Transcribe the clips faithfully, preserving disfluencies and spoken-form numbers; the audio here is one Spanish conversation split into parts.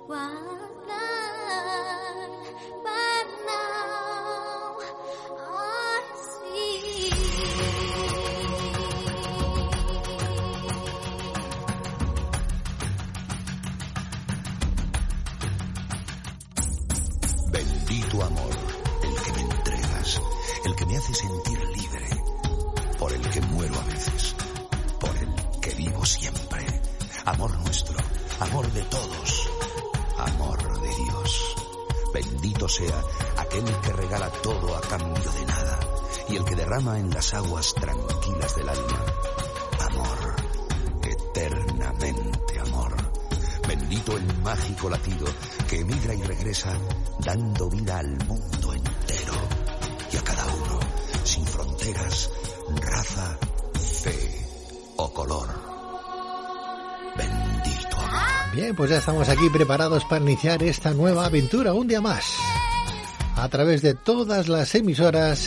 Bendito amor, el que me entregas, el que me hace sentir libre, por el que muero a veces, por el que vivo siempre. Amor nuestro, amor de todos, amor de Dios. Bendito sea aquel que regala todo a cambio de nada y el que derrama en las aguas tranquilas del alma amor, eternamente amor. Bendito el mágico latido que emigra y regresa dando vida al mundo entero y a cada uno, sin fronteras, raza, fe o color. Bendito amor. Bien, pues ya estamos aquí preparados para iniciar esta nueva aventura un día más a través de todas las emisoras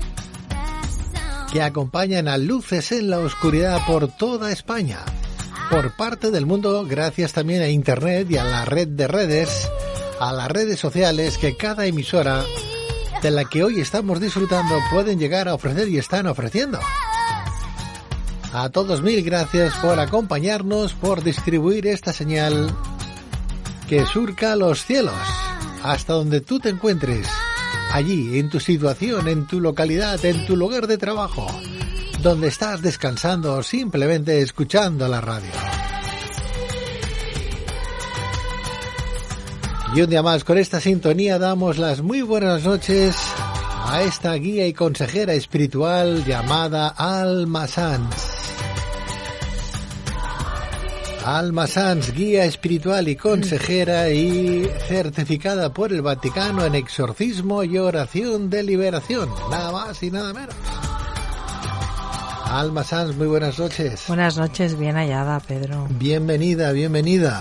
que acompañan a Luces en la Oscuridad por toda España, por parte del mundo, gracias también a Internet y a la red de redes, a las redes sociales que cada emisora de la que hoy estamos disfrutando pueden llegar a ofrecer y están ofreciendo. A todos mil gracias por acompañarnos, por distribuir esta señal que surca los cielos, hasta donde tú te encuentres, allí, en tu situación, en tu localidad, en tu lugar de trabajo, donde estás descansando o simplemente escuchando la radio. Y un día más con esta sintonía damos las muy buenas noches a esta guía y consejera espiritual llamada Alma Sanz. Alma Sanz, guía espiritual y consejera y certificada por el Vaticano en exorcismo y oración de liberación, nada más y nada menos. Alma Sanz, muy buenas noches. Buenas noches, bien hallada, Pedro. Bienvenida, bienvenida.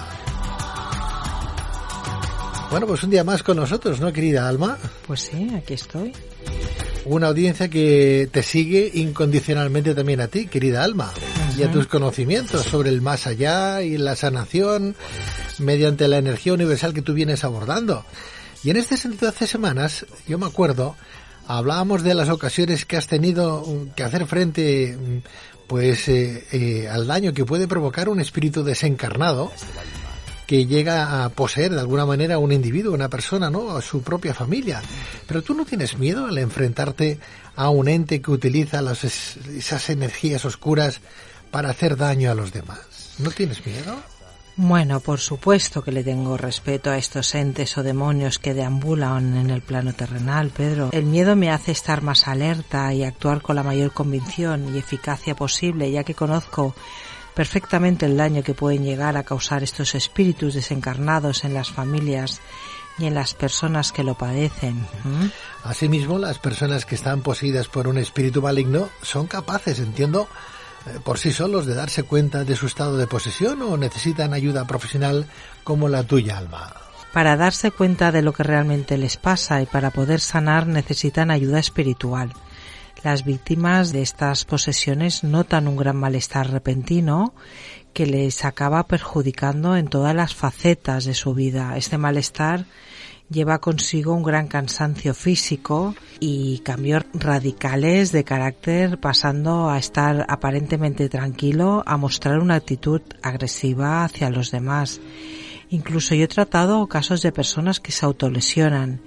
Bueno, pues un día más con nosotros, ¿no, querida Alma? Pues sí, aquí estoy. Una audiencia que te sigue incondicionalmente también a ti, querida Alma, uh-huh. y a tus conocimientos sobre el más allá y la sanación mediante la energía universal que tú vienes abordando. Y en este sentido, hace semanas, yo me acuerdo, hablábamos de las ocasiones que has tenido que hacer frente pues eh, eh, al daño que puede provocar un espíritu desencarnado que llega a poseer de alguna manera a un individuo, una persona, ¿no?, a su propia familia. Pero tú no tienes miedo al enfrentarte a un ente que utiliza las, esas energías oscuras para hacer daño a los demás. ¿No tienes miedo? Bueno, por supuesto que le tengo respeto a estos entes o demonios que deambulan en el plano terrenal, Pedro. El miedo me hace estar más alerta y actuar con la mayor convicción y eficacia posible, ya que conozco perfectamente el daño que pueden llegar a causar estos espíritus desencarnados en las familias y en las personas que lo padecen. ¿Mm? Asimismo, las personas que están poseídas por un espíritu maligno son capaces, entiendo, por sí solos de darse cuenta de su estado de posesión o necesitan ayuda profesional como la tuya, Alma. Para darse cuenta de lo que realmente les pasa y para poder sanar necesitan ayuda espiritual. Las víctimas de estas posesiones notan un gran malestar repentino que les acaba perjudicando en todas las facetas de su vida. Este malestar lleva consigo un gran cansancio físico y cambios radicales de carácter, pasando a estar aparentemente tranquilo a mostrar una actitud agresiva hacia los demás. Incluso yo he tratado casos de personas que se autolesionan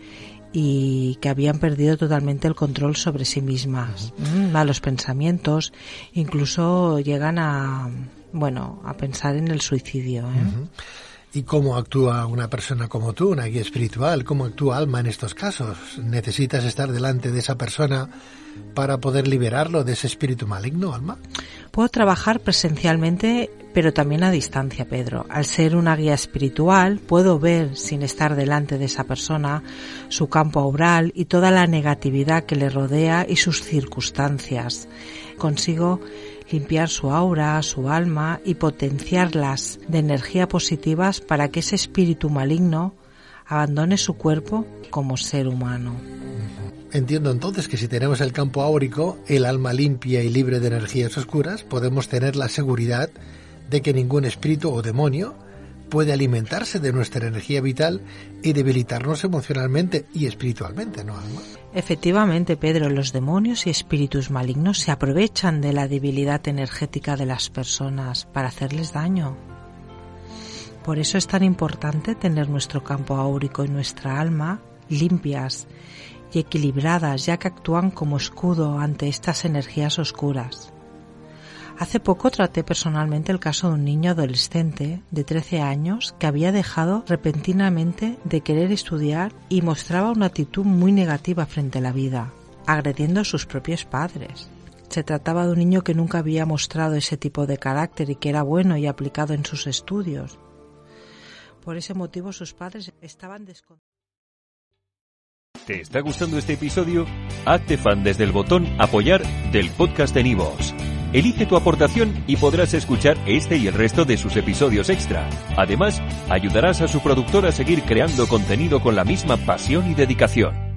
y que habían perdido totalmente el control sobre sí mismas. Uh-huh. Malos pensamientos, incluso llegan a, bueno, a pensar en el suicidio, ¿eh? Uh-huh. ¿Y cómo actúa una persona como tú, una guía espiritual? ¿Cómo actúa Alma en estos casos? ¿Necesitas estar delante de esa persona para poder liberarlo de ese espíritu maligno, Alma? Puedo trabajar presencialmente, pero también a distancia, Pedro. Al ser una guía espiritual, puedo ver, sin estar delante de esa persona, su campo aural y toda la negatividad que le rodea y sus circunstancias. Consigo limpiar su aura, su alma y potenciarlas de energía positivas para que ese espíritu maligno abandone su cuerpo como ser humano. Entiendo entonces que si tenemos el campo áurico, el alma limpia y libre de energías oscuras, podemos tener la seguridad de que ningún espíritu o demonio puede alimentarse de nuestra energía vital y debilitarnos emocionalmente y espiritualmente, ¿no, Alma? Efectivamente, Pedro, los demonios y espíritus malignos se aprovechan de la debilidad energética de las personas para hacerles daño. Por eso es tan importante tener nuestro campo áurico y nuestra alma limpias y equilibradas, ya que actúan como escudo ante estas energías oscuras. Hace poco traté personalmente el caso de un niño adolescente de trece años que había dejado repentinamente de querer estudiar y mostraba una actitud muy negativa frente a la vida, agrediendo a sus propios padres. Se trataba de un niño que nunca había mostrado ese tipo de carácter y que era bueno y aplicado en sus estudios. Por ese motivo sus padres estaban descontentos. ¿Te está gustando este episodio? Hazte fan desde el botón Apoyar del podcast de Nivos. Elige tu aportación y podrás escuchar este y el resto de sus episodios extra. Además, ayudarás a su productor a seguir creando contenido con la misma pasión y dedicación.